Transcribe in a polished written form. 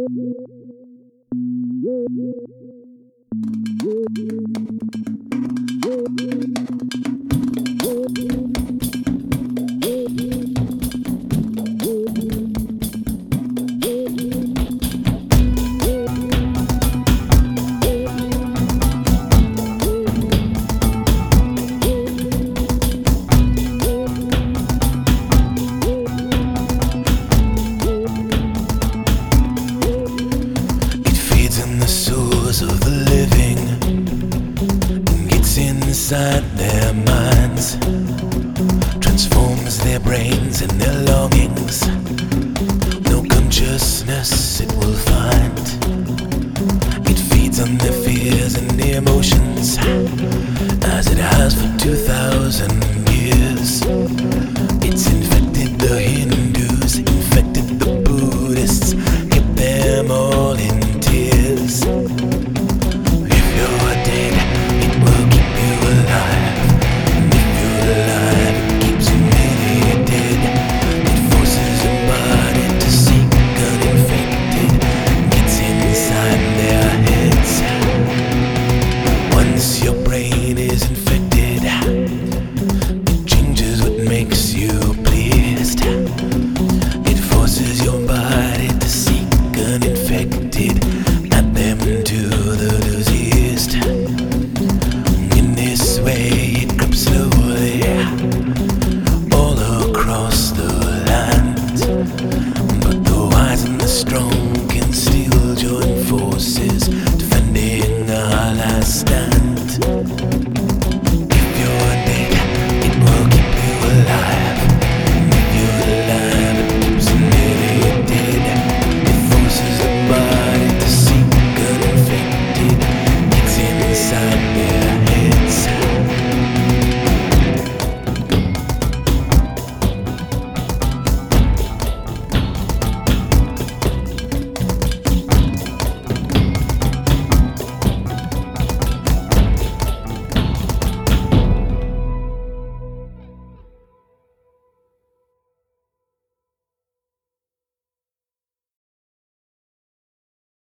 Of the living gets inside their minds, transforms their brains and their longings. No consciousness it will find. It feeds on their fears and emotions, as it has for 2,000 years. It's infected the Hindus, infected the Buddhists, kept them all in tears. Strong